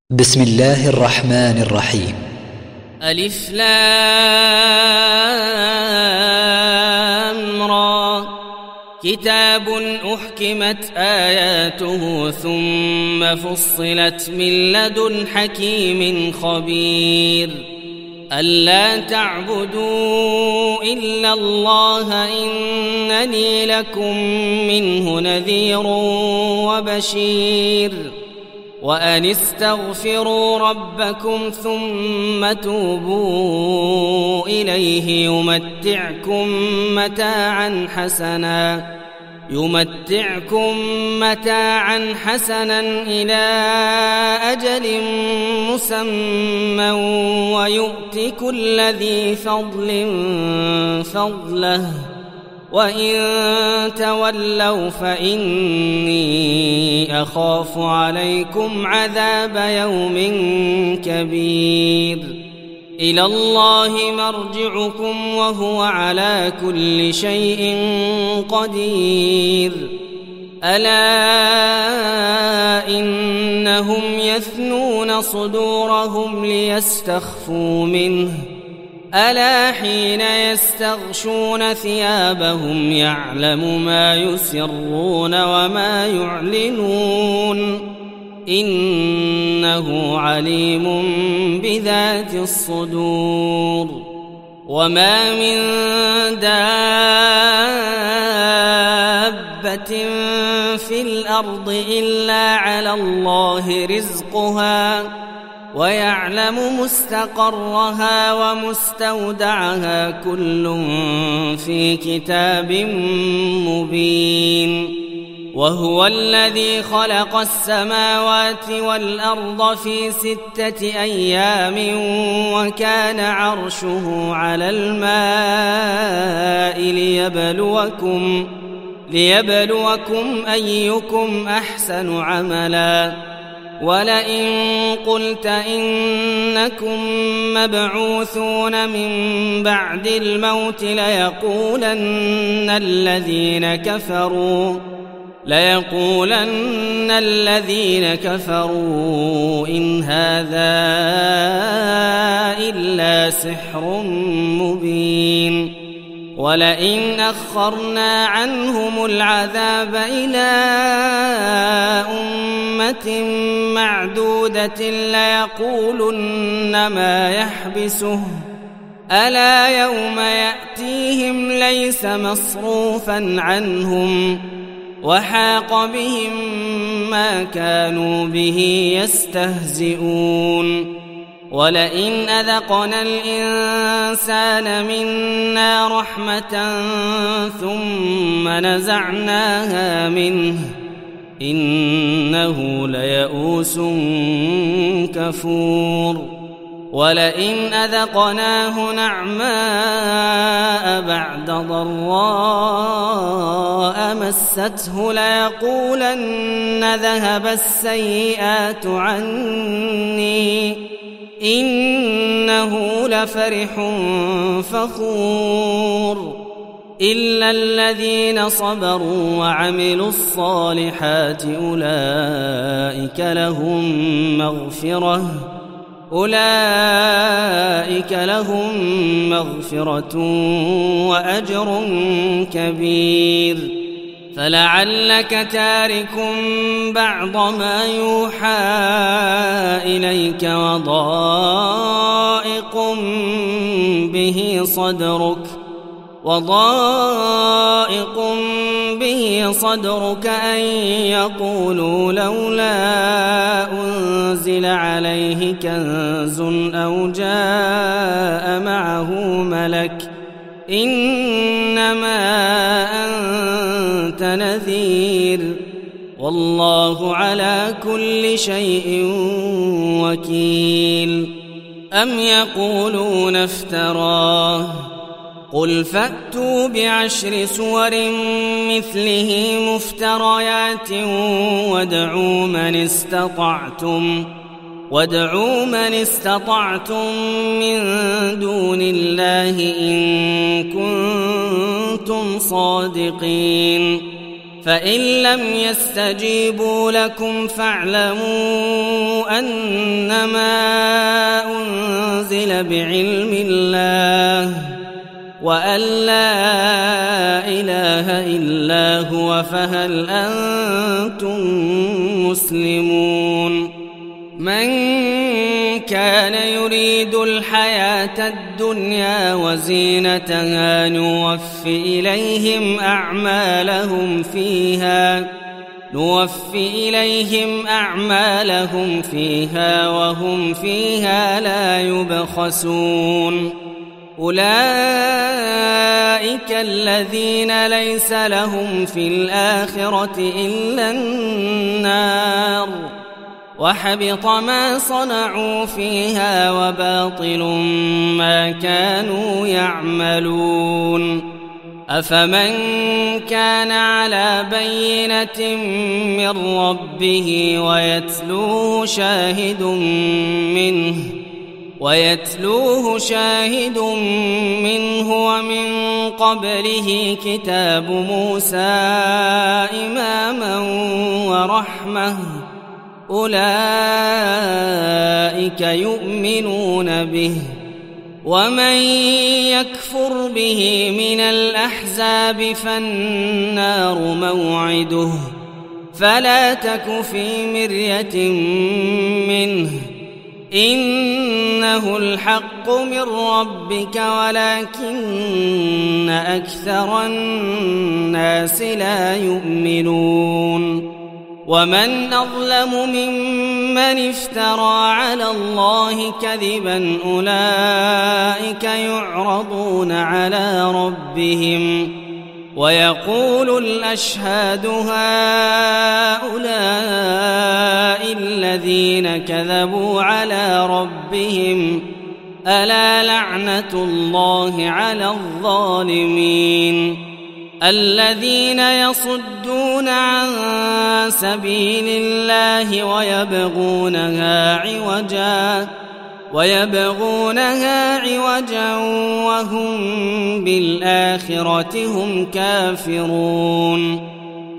بسم الله الرحمن الرحيم. ألف لام را. كتاب أحكمت آياته ثم فصلت من لدن حكيم خبير. ألا تعبدوا إلا الله إنني لكم منه نذير وبشير. وأن استغفروا ربكم ثم توبوا إليه يمتعكم متاعا حسنا إلى أجل مسمى ويؤت كل ذي فضل فضله وإن تولوا فإني أخاف عليكم عذاب يوم كبير. إلى الله مرجعكم وهو على كل شيء قدير. ألا إنهم يثنون صدورهم ليستخفوا منه ألا حين يستغشون ثيابهم يعلم ما يسرون وما يعلنون إنه عليم بذات الصدور. وما من دابة في الأرض إلا على الله رزقها ويعلم مستقرها ومستودعها كل في كتاب مبين. وهو الذي خلق السماوات والأرض في 6 أيام وكان عرشه على الماء ليبلوكم أيكم أحسن عملا. ولئن قلت إنكم مبعوثون من بعد الموت ليقولن الذين كفروا إن هذا إلا سحر مبين. ولئن أخرنا عنهم العذاب إلى أمة معدودة ليقولن ما يحبسه ألا يوم يأتيهم ليس مصروفا عنهم وحاق بهم ما كانوا به يستهزئون. ولئن أذقنا الإنسان منا رحمة ثم نزعناها منه إنه ليئوس كفور. ولئن أذقناه نعماء بعد ضراء مسته ليقولن ذهب السيئات عني إنه لفرح فخور. إلا الذين صبروا وعملوا الصالحات أولئك لهم مغفرة وأجر كبير. فلعلك تارك بعض ما يوحى إليك وضائق به صدرك أن يقولوا لولا أنزل عليه كنز أو جاء معه ملك إنما أنت نذير والله على كل شيء وكيل. أم يقولون افتراه قل فأتوا ب10 سور مثله مفتريات وادعوا من استطعتم من دون الله إن كنتم صادقين. فإن لم يستجيبوا لكم فاعلموا أنما أنزل بعلم الله وأن لا إله إلا هو فهل أنتم مسلمون من كان يريد الحياة الدنيا وزينتها نوفي إليهم أعمالهم فيها وهم فيها لا يبخسون أولئك الذين ليس لهم في الآخرة إلا النار وحبط ما صنعوا فيها وباطل ما كانوا يعملون أفمن كان على بينة من ربه ويتلوه شاهد منه ومن قبله كتاب موسى إماما ورحمة أولئك يؤمنون به ومن يكفر به من الأحزاب فالنار موعده فلا تك في مرية منه إنه الحق من ربك ولكن أكثر الناس لا يؤمنون ومن أظلم ممن افترى على الله كذبا أولئك يعرضون على ربهم ويقول الأشهاد هؤلاء الذين كذبوا على ربهم ألا لعنة الله على الظالمين الذين يصدون عن سبيل الله ويبغونها عوجا وهم بالآخرة هم كافرون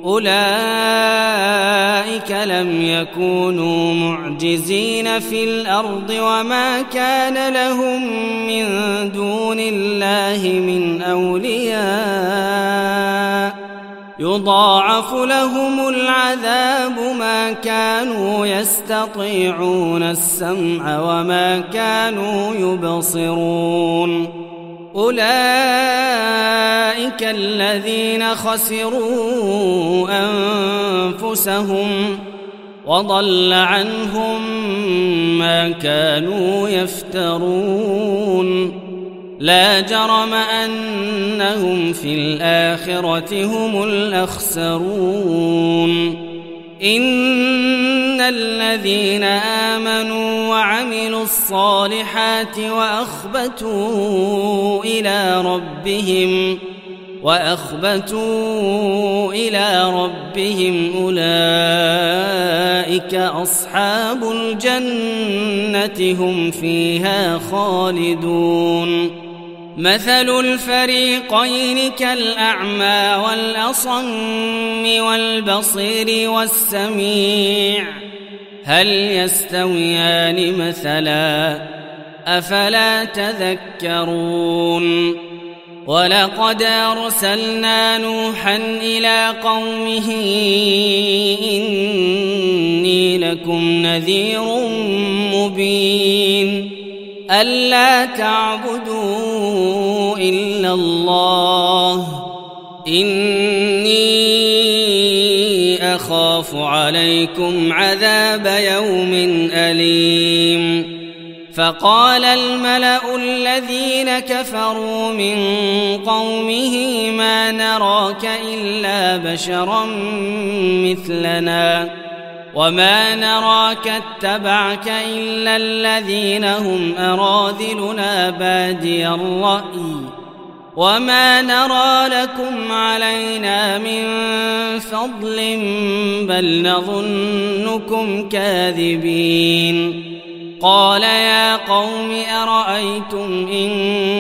أولئك لم يكونوا معجزين في الأرض وما كان لهم من دون الله من أولياء يضاعف لهم العذاب ما كانوا يستطيعون السمع وما كانوا يبصرون أولئك الذين خسروا أنفسهم وضل عنهم ما كانوا يفترون لا جرم أنهم في الآخرة هم الأخسرون إن الذين آمنوا وعملوا الصالحات وأخبتوا إلى ربهم أولئك أصحاب الجنة هم فيها خالدون مثل الفريقين كالأعمى والأصم والبصير والسميع هل يستويان مثلا أفلا تذكرون ولقد أرسلنا نوحا إلى قومه إني لكم نذير مبين ألا تعبدوا إلا الله إني أخاف عليكم عذاب يوم أليم فقال الملأ الذين كفروا من قومه ما نراك إلا بشرا مثلنا وما نراك اتبعك إلا الذين هم أراذلنا بادي الرأي وما نرى لكم علينا من فضل بل نظنكم كاذبين قال يا قوم أرأيتم إن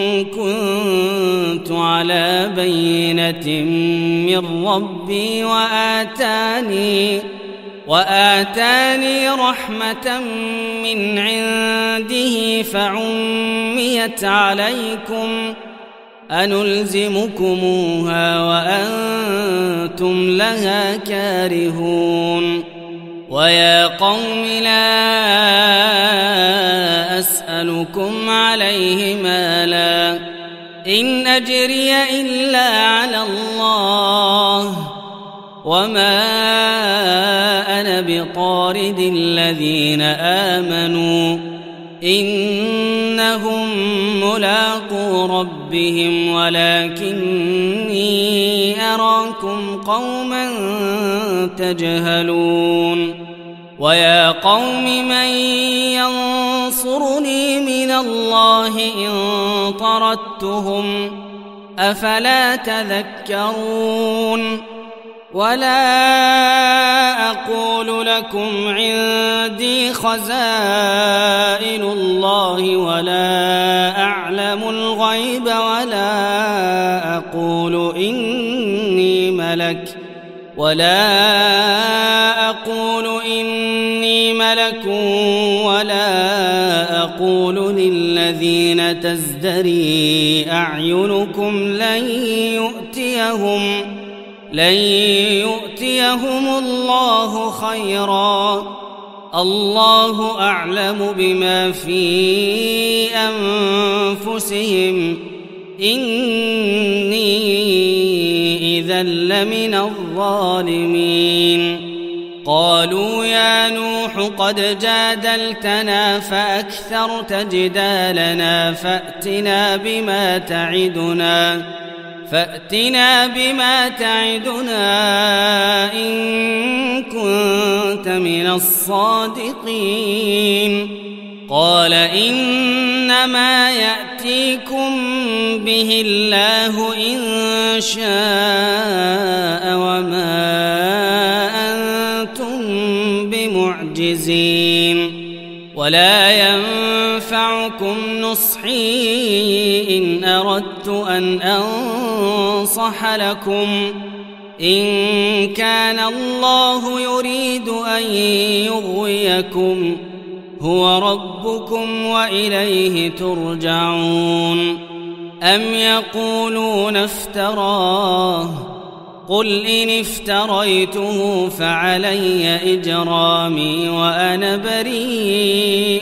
كنت على بينة من ربي وآتاني رحمة من عنده فعميت عليكم أنلزمكموها وأنتم لها كارهون ويا قوم لا أسألكم عليه مالا إن أجري إلا على الله وما أنا بطارد الذين آمنوا إنهم ملاقو ربهم ولكني أراكم قوما تجهلون ويا قوم من ينصرني من الله إن طردتهم أفلا تذكرون ولا أقول لكم عندي خزائن الله ولا أعلم الغيب ولا أقول إني ملك ولا أقول للذين تزدري أعينكم لن يؤتيهم الله خيرا الله أعلم بما في أنفسهم إني إذا لمن الظالمين قالوا يا نوح قد جادلتنا فأكثرت جدالنا فأتنا بما تعدنا إن كنت من الصادقين قال إنما يأتيكم به الله إن شاء وما أنتم بمعجزين ولا ينفعكم نصحي إن أردت أن أنصح لكم إن كان الله يريد أن يغويكم هو ربكم وإليه ترجعون أم يقولون افتراه قل إن افتريته فعلي إجرامي وأنا بريء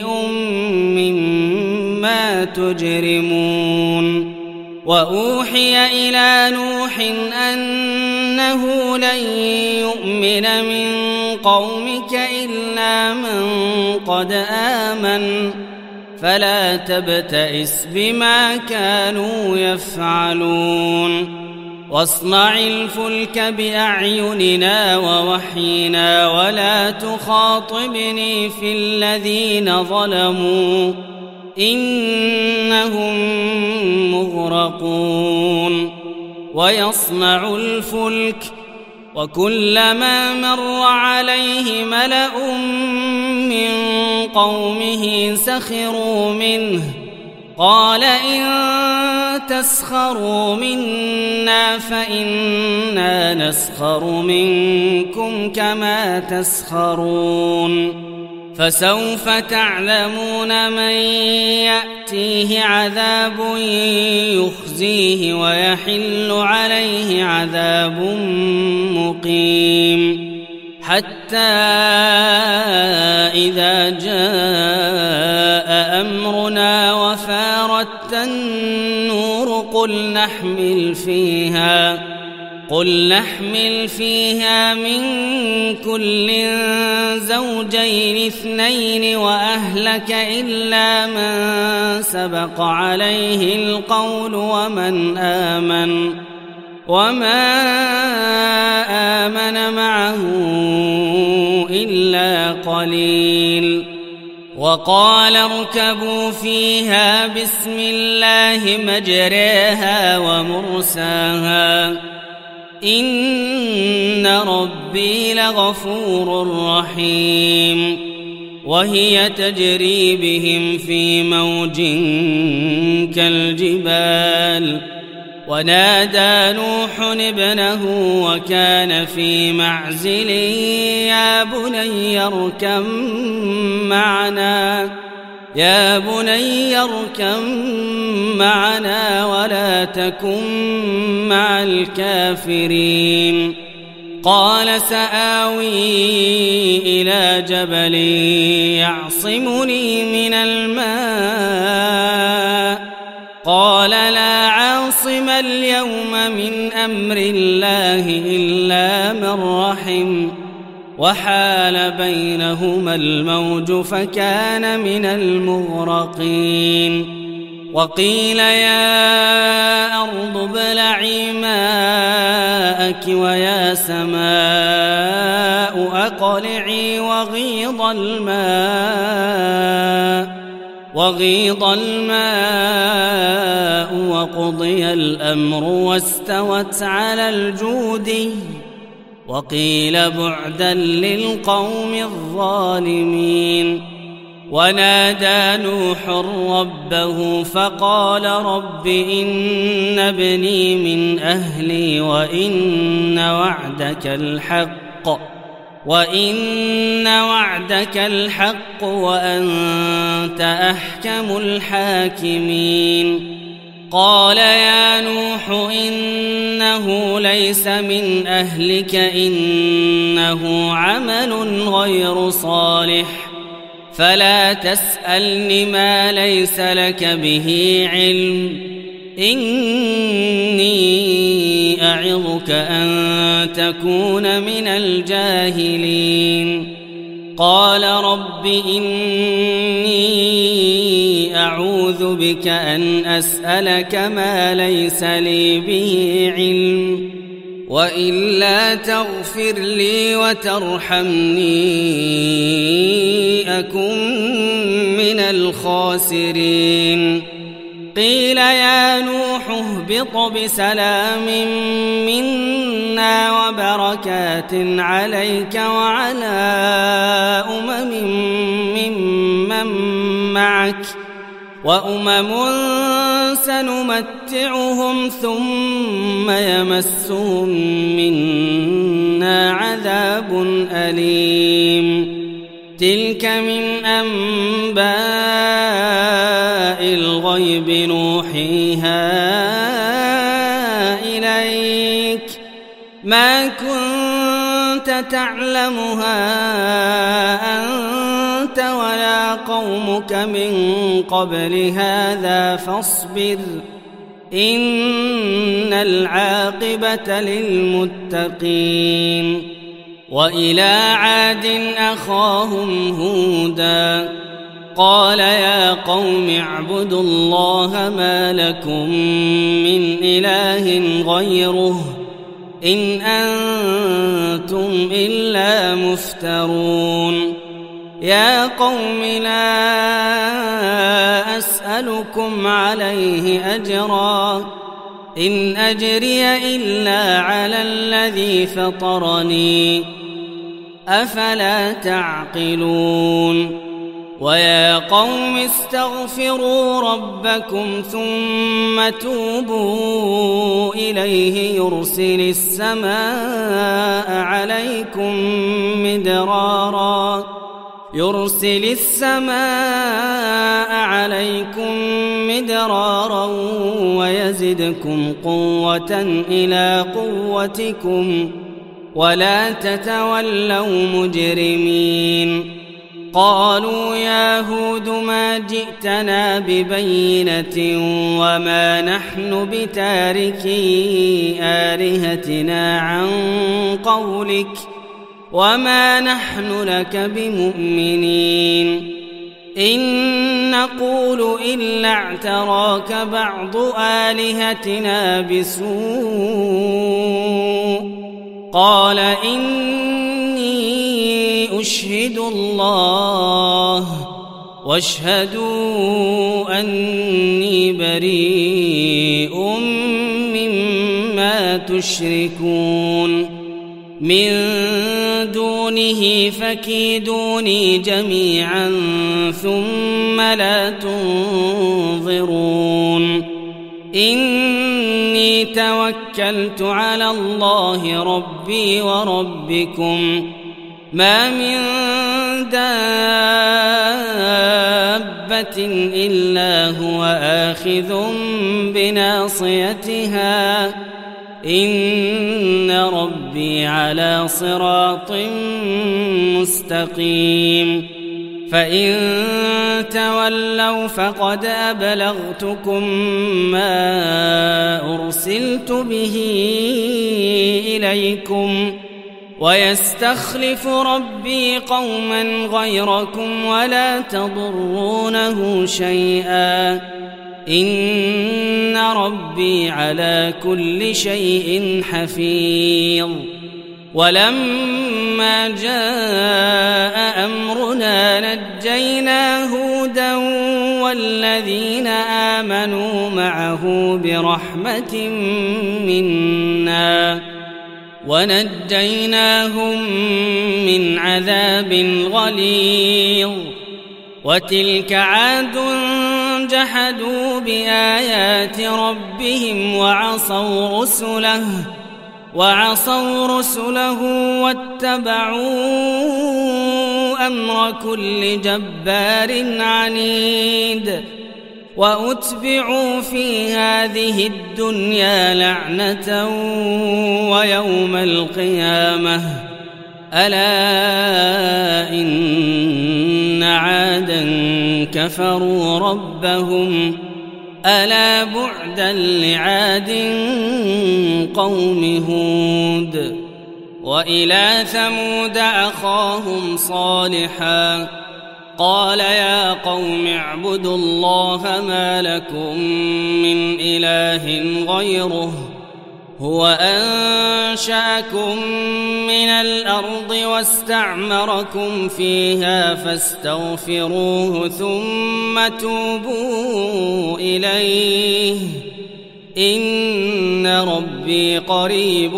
مما تجرمون وأوحي إلى نوح أنه لن يؤمن من قومك إلا من قد آمن فلا تبتئس بما كانوا يفعلون واصنع الفلك بأعيننا ووحينا ولا تخاطبني في الذين ظلموا إنهم مغرقون ويصنع الفلك وكلما مر عليه ملأ من قومه سخروا منه قال إن تسخروا منا فإنا نسخر منكم كما تسخرون فسوف تعلمون من يأتيه عذاب يخزيه ويحل عليه عذاب مقيم حتى إذا جاء أمرنا وفارت النور قل نحمل فيها من كل زوجين اثنين وأهلك إلا من سبق عليه القول وما آمن معه إلا قليل وقال اركبوا فيها بسم الله مجريها ومرساها إن ربي لغفور رحيم وهي تجري بهم في موج كالجبال ونادى نوح ابنه وكان في معزل يا بني اركب معنا ولا تكن مع الكافرين قال سآوي إلى جبل يعصمني من الماء قال لا عاصم اليوم من أمر الله إلا من رحم وحال بينهما الموج فكان من المغرقين وقيل يا أرض ابلعي ماءك ويا سماء أقلعي وغيض الماء وقضي الأمر واستوت على الجودي وقيل بعدا للقوم الظالمين ونادى نوح ربه فقال رب إن ابني من أهلي وإن وعدك الحق وأنت أحكم الحاكمين قال يا نوح إنه ليس من أهلك إنه عمل غير صالح فلا تسألني ما ليس لك به علم إني أعظك أن تكون من الجاهلين قال رب إني أعوذ بك أن أسألك ما ليس لي به علم وإلا تغفر لي وترحمني أكن من الخاسرين قيل يا نوح اهبط بسلام منا وبركات عليك وعلى ممن معك وأمم سنمتعهم ثم يمسهم منا عذاب أليم تلك من أنباء الغيب نوحيها إليك ما كنت تعلمها أنت ولا قومك من قبل هذا فاصبر إن العاقبة للمتقين وإلى عاد أخاهم هودا قال يا قوم اعبدوا الله ما لكم من إله غيره إن أنتم إلا مفترون يا قوم لا أسألكم عليه أجرا إن أجري إلا على الذي فطرني أفلا تعقلون ويا قوم استغفروا ربكم ثم توبوا إليه يرسل السماء عليكم مدرارا ويزدكم قوة إلى قوتكم ولا تتولوا مجرمين قالوا يا هود ما جئتنا ببينة وما نحن بتاركي آلهتنا عن قولك وما نحن لك بمؤمنين إن نقول إلا اعتراك بعض آلهتنا بسوء قال إني أشهد الله واشهدوا أني بريء مما تشركون من دونه فكيدوني جميعا ثم لا تنظرون إني توكلت على الله ربي وربكم ما من دابة إلا هو آخذ بناصيتها إن ربي على صراط مستقيم فإن تولوا فقد أبلغتكم ما أرسلت به إليكم ويستخلف ربي قوما غيركم ولا تضرونه شيئا إن ربي على كل شيء حفيظ ولما جاء أمرنا نجينا هودا والذين آمنوا معه برحمة منا ونجيناهم من عذاب غليظ وتلك عاد جحدوا بآيات ربهم وعصوا رسله واتبعوا أمر كل جبار عنيد وأتبعوا في هذه الدنيا لعنة ويوم القيامة ألا إن عادا كفروا ربهم ألا بعدا لعاد قوم هود وإلى ثمود أخاهم صالحا قال يا قوم اعبدوا الله ما لكم من إله غيره هو أنشأكم من الأرض واستعمركم فيها فاستغفروه ثم توبوا إليه إن ربي قريب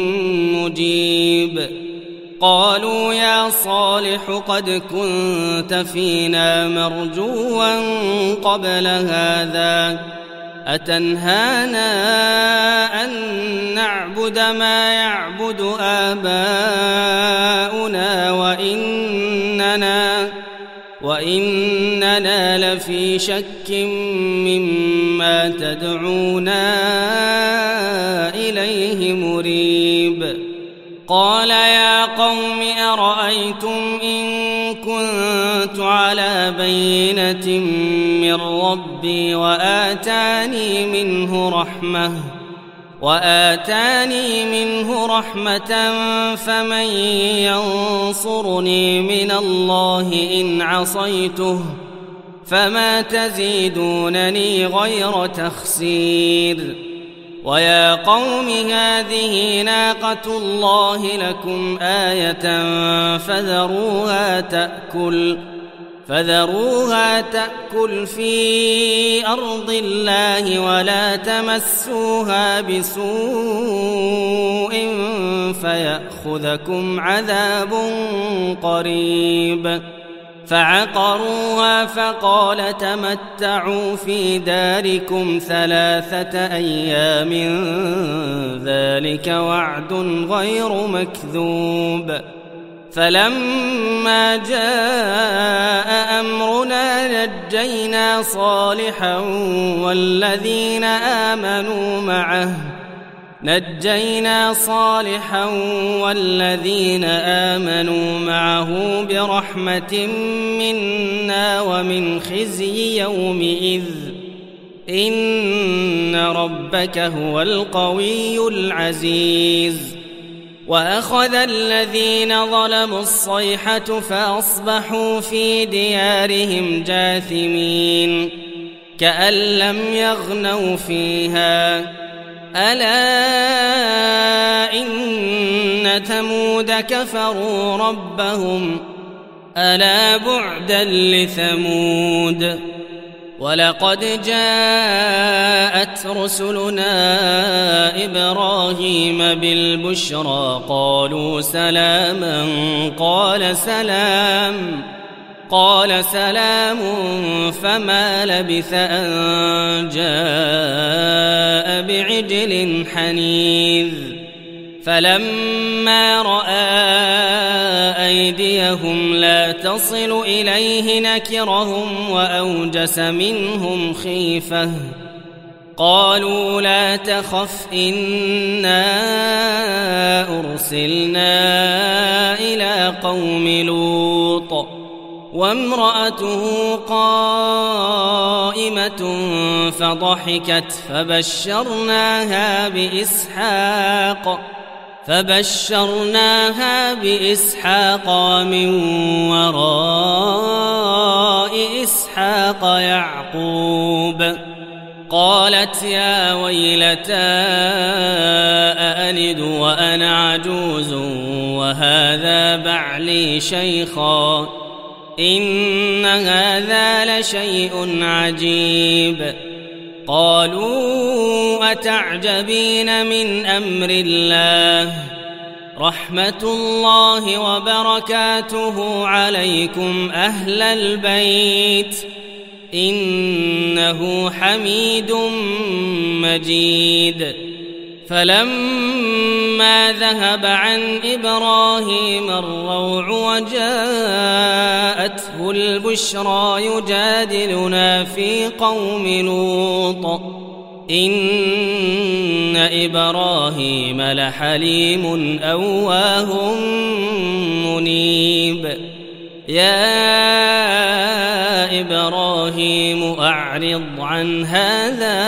مجيب قالوا يا صالح قد كنت فينا مرجوا قبل هذا أتنهانا أن نعبد ما يعبد آباؤنا وإننا لفي شك مما تدعونا إليه مريب قال يا قوم أرأيتم إن كنت على بينة من ربي وآتاني منه رحمة فمن ينصرني من الله إن عصيته فما تزيدونني غير تخسير ويا قوم هذه ناقة الله لكم آية فذروها تأكل في أرض الله ولا تمسوها بسوء فيأخذكم عذاب قريب فعقروها فقال تمتعوا في داركم 3 أيام ذلك وعد غير مكذوب فلما جاء أمرنا نجينا صالحا والذين آمنوا معه برحمة منا ومن خزي يومئذ إن ربك هو القوي العزيز وأخذ الذين ظلموا الصيحة فأصبحوا في ديارهم جاثمين كأن لم يغنوا فيها ألا إن ثمود كفروا ربهم ألا بعدا لثمود ولقد جاءت رسلنا إبراهيم بالبشرى قالوا سلاما قال سلام فما لبث أن جاء بعجل حنيذ فلما رأى أيديهم لا تصل إليه نكرهم وأوجس منهم خيفة قالوا لا تخف إنا أرسلنا إلى قوم لوط وامرأته قائمة فضحكت فبشرناها بإسحاق ومن وراء إسحاق يعقوب قالت يا ويلتى أألد وأنا عجوز وهذا بعلي شيخا إن هذا لشيء عجيب قالوا أتعجبين من أمر الله رحمة الله وبركاته عليكم أهل البيت إنه حميد مجيد فلما ذهب عن إبراهيم الروع وجاءته البشرى يجادلنا في قوم لوط إن إبراهيم لحليم أواه منيب يا إبراهيم أعرض عن هذا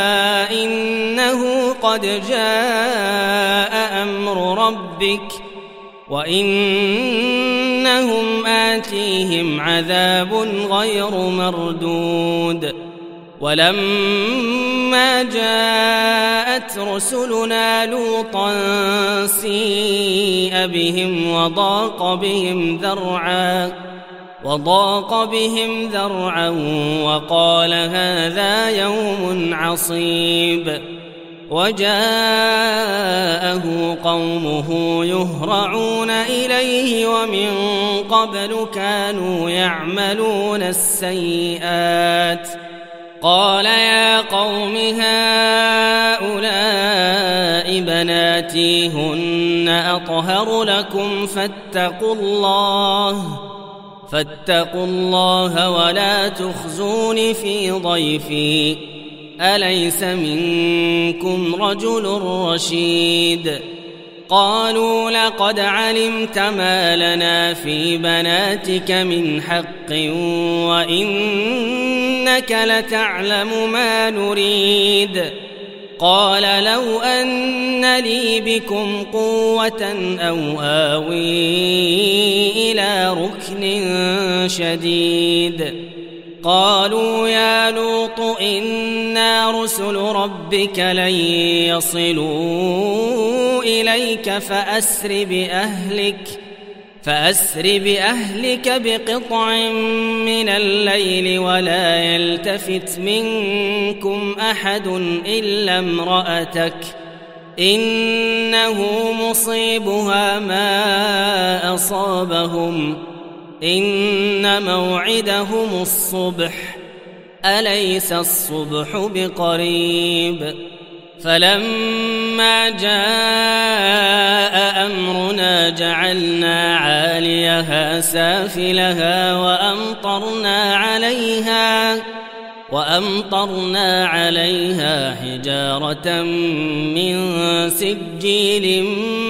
إنه قد جاء أمر ربك وإنهم آتيهم عذاب غير مردود ولما جاءت رسلنا لوطا سيء بهم وضاق بهم ذرعا وقال هذا يوم عصيب وجاءه قومه يهرعون إليه ومن قبل كانوا يعملون السيئات قال يا قوم هؤلاء بناتي هن أطهر لكم فاتقوا الله ولا تخزون في ضيفي أليس منكم رجل رشيد قالوا لقد علمت ما لنا في بناتك من حق وإنك لتعلم ما نريد قال لو أن لي بكم قوة أو آوي إلى ركن شديد قالوا يا لوط إنا رسل ربك لن يصلوا إليك فأسر بأهلك بقطع من الليل ولا يلتفت منكم أحد إلا امرأتك إنه مصيبها ما أصابهم إن موعدهم الصبح أليس الصبح بقريب فلما جاء أمرنا جعلنا عاليها سافلها وأمطرنا عليها حجارة من سجيل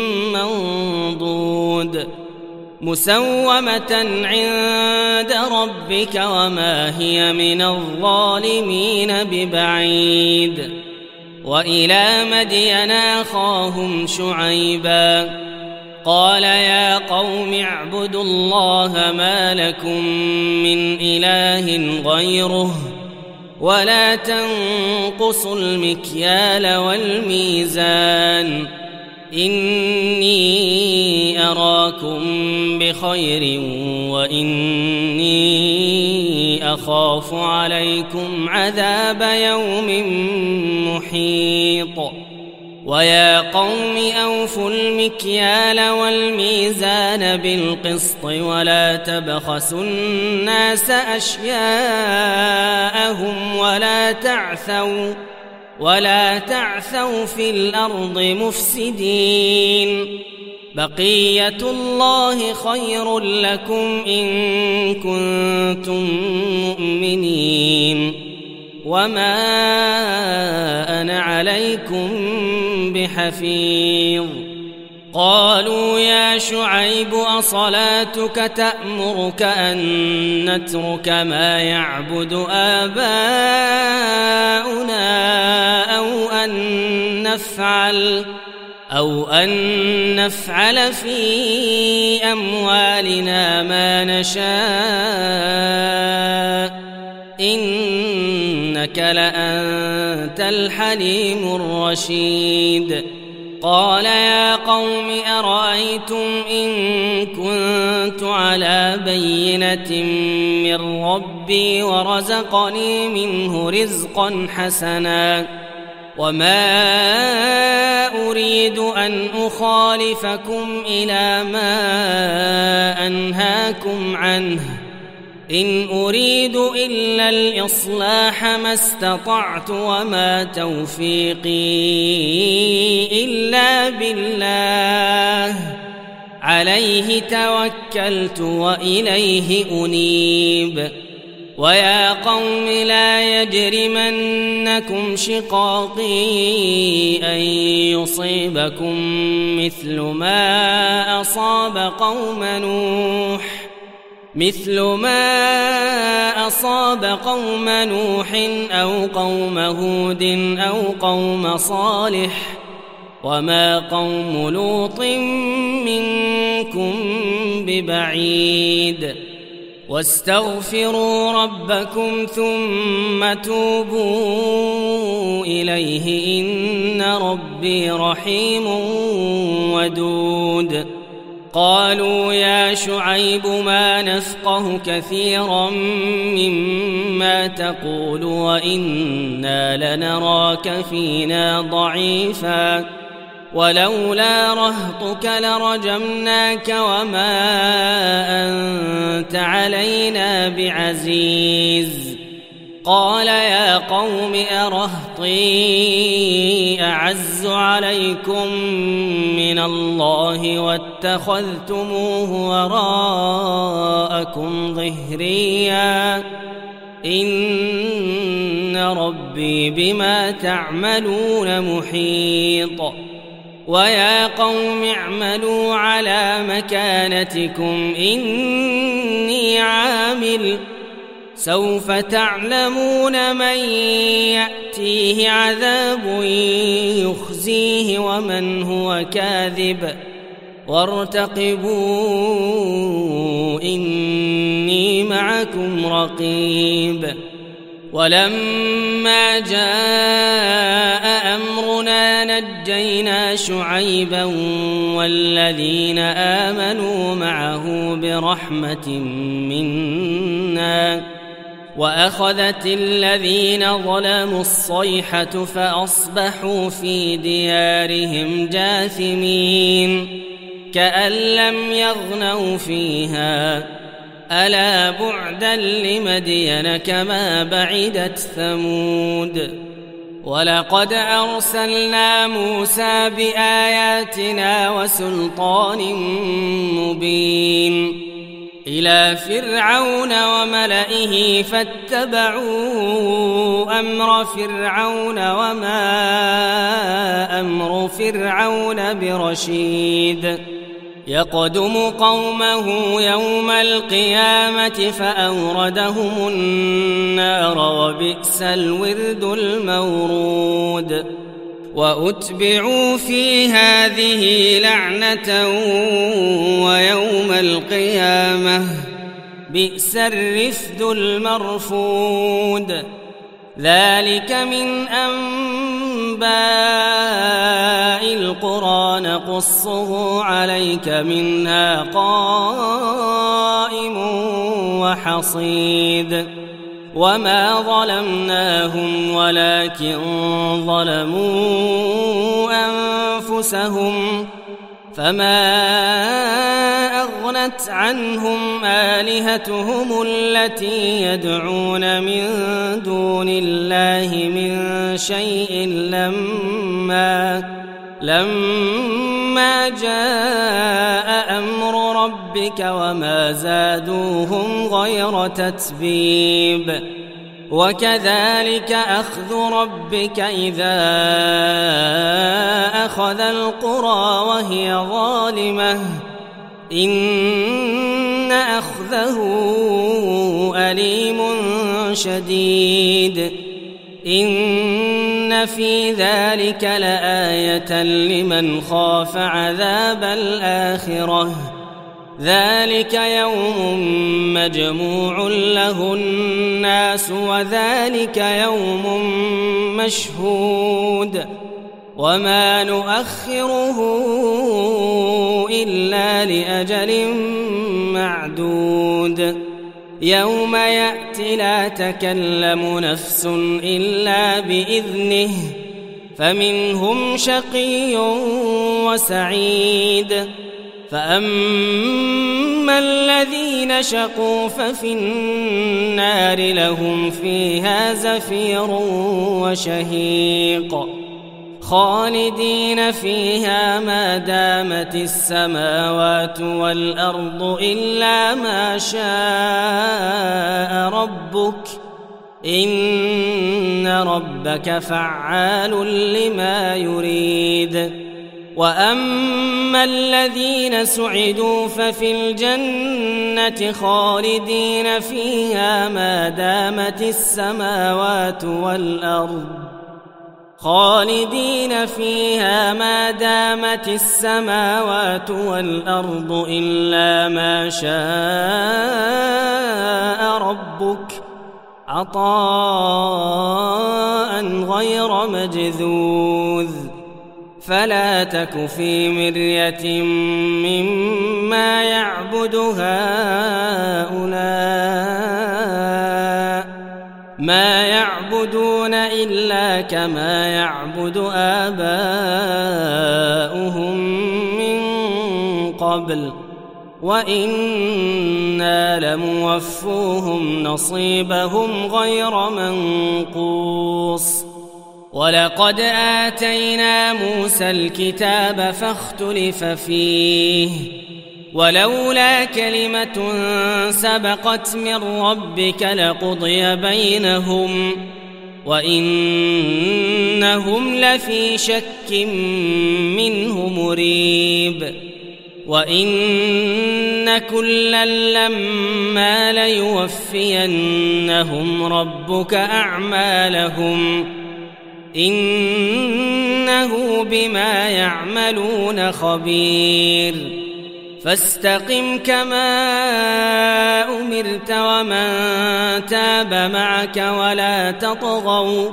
منضود مسومة عند ربك وما هي من الظالمين ببعيد وإلى مدين أخاهم شعيبا قال يا قوم اعبدوا الله ما لكم من إله غيره ولا تنقصوا المكيال والميزان إني أراكم بخير وإني أخاف عليكم عذاب يوم محيط ويا قوم أوفوا المكيال والميزان بالقسط ولا تبخسوا الناس أشياءهم ولا تعثوا في الأرض مفسدين بقية الله خير لكم إن كنتم مؤمنين وما أنا عليكم بحفيظ قالوا يا شعيب أصلاتك تأمرك أن نترك ما يعبد آباؤنا أو أن نفعل في أموالنا ما نشاء إنك لأنت الحليم الرشيد قال يا قوم أرأيتم إن كنت على بينة من ربي ورزقني منه رزقا حسنا وما أريد أن أخالفكم إلى ما أنهاكم عنه إن أريد إلا الإصلاح ما استطعت وما توفيقي إلا بالله عليه توكلت وإليه أنيب ويا قوم لا يجرمنكم شقاقي أن يصيبكم مثل ما أصاب قوم نوح أو قوم هود أو قوم صالح وما قوم لوط منكم ببعيد واستغفروا ربكم ثم توبوا إليه إن ربي رحيم ودود قالوا يا شعيب ما نفقه كثيرا مما تقول وإنا لنراك فينا ضعيفا ولولا رهطك لرجمناك وما أنت علينا بعزيز قال يا قوم أرهطي أعز عليكم من الله واتخذتموه وراءكم ظهريا إن ربي بما تعملون محيط ويا قوم اعملوا على مكانتكم إني عامل سوف تعلمون من يأتيه عذاب يخزيه ومن هو كاذب وارتقبوا إني معكم رقيب ولما جاء أمرنا نجينا شعيبا والذين آمنوا معه برحمة منا وأخذت الذين ظلموا الصيحة فأصبحوا في ديارهم جاثمين كأن لم يغنوا فيها ألا بعدا لمدين كما بعدت ثمود ولقد أرسلنا موسى بآياتنا وسلطان مبين إلى فرعون وملئه فاتبعوا أمر فرعون وما أمر فرعون برشيد يقدم قومه يوم القيامة فأوردهم النار وبئس الورد المورود وأتبعوا في هذه لعنة ويوم القيامة بئس الرفد المرفود ذلك من أنباء القرى نقصه عليك منها قائم وحصيد وما ظلمناهم ولكن ظلموا أنفسهم فما أغنت عنهم آلهتهم التي يدعون من دون الله من شيء لما جاء أمر ربك وما زادوهم غير تتبيب وكذلك أخذ ربك إذا أخذ القرى وهي ظالمة إن أخذه أليم شديد إن في ذلك لآية لمن خاف عذاب الآخرة ذلك يوم مجموع له الناس وذلك يوم مشهود وما نؤخره إلا لأجل معدود يوم يأتي لا تكلم نفس إلا بإذنه فمنهم شقي وسعيد فأما الذين شقوا ففي النار لهم فيها زفير وشهيق خالدين فيها ما دامت السماوات والأرض إلا ما شاء ربك إن ربك فعال لما يريد وأما الذين سعدوا ففي الجنة خالدين فيها ما دامت السماوات والأرض إلا ما شاء ربك عطاء غير مجذوذ فلا تك في مرية مما يعبد هؤلاء ما يعبدون إلا كما يعبد آباؤهم من قبل وإنا لموفوهم نصيبهم غير منقوص ولقد آتينا موسى الكتاب فاختلف فيه ولولا كلمة سبقت من ربك لقضي بينهم وإنهم لفي شك منه مريب وإن كلا لما ليوفينهم ربك أعمالهم إنه بما يعملون خبير فاستقم كما أمرت ومن تاب معك ولا تطغوا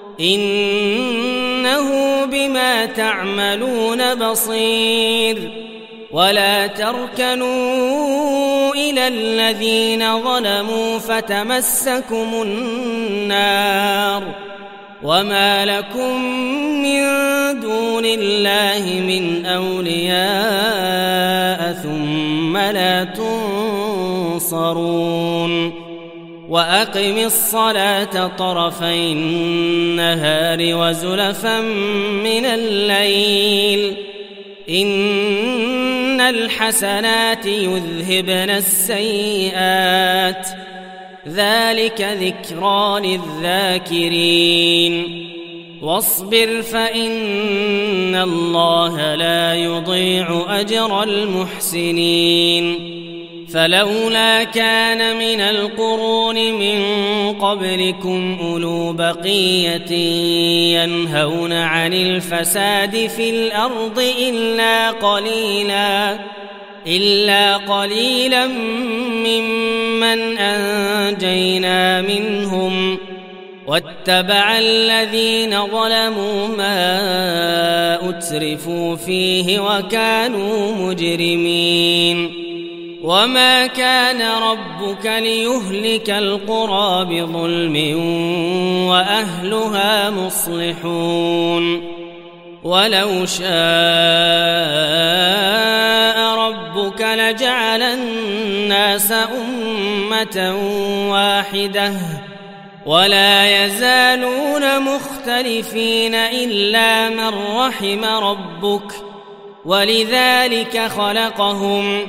إنه بما تعملون بصير ولا تركنوا إلى الذين ظلموا فتمسكم النار وما لكم من دون الله من أولياء ثم لا تنصرون وأقم الصلاة طرفي النهار وزلفا من الليل إن الحسنات يذهبن السيئات ذلك ذكرى للذاكرين واصبر فإن الله لا يضيع أجر المحسنين فلولا كان من القرون من قبلكم أولو بقية ينهون عن الفساد في الأرض إلا قليلا ممن أنجينا منهم واتبع الذين ظلموا ما أترفوا فيه وكانوا مجرمين وما كان ربك ليهلك القرى بظلم وأهلها مصلحون ولو شاء ربك لجعل الناس أمة واحدة ولا يزالون مختلفين إلا من رحم ربك ولذلك خلقهم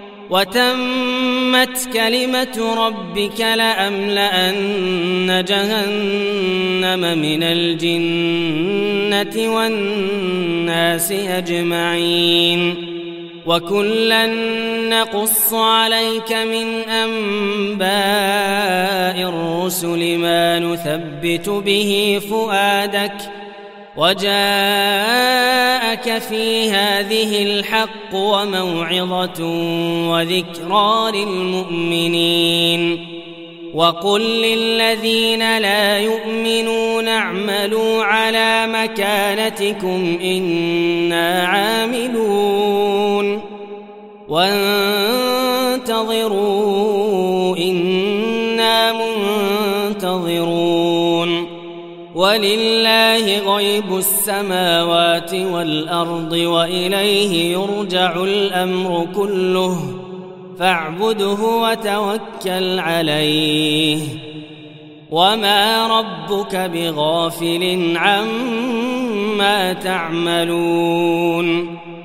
وتمت كلمة ربك لأملأن جهنم من الجنة والناس أجمعين وكلا نقص عليك من أنباء الرسل ما نثبت به فؤادك وجاءك في هذه الحق وموعظة وذكرى للمؤمنين وقل للذين لا يؤمنون اعملوا على مكانتكم إنا عاملون وانتظروا إنا منتظرون ولله غيب السماوات والأرض وإليه يرجع الأمر كله فاعبده وتوكل عليه وما ربك بغافل عما تعملون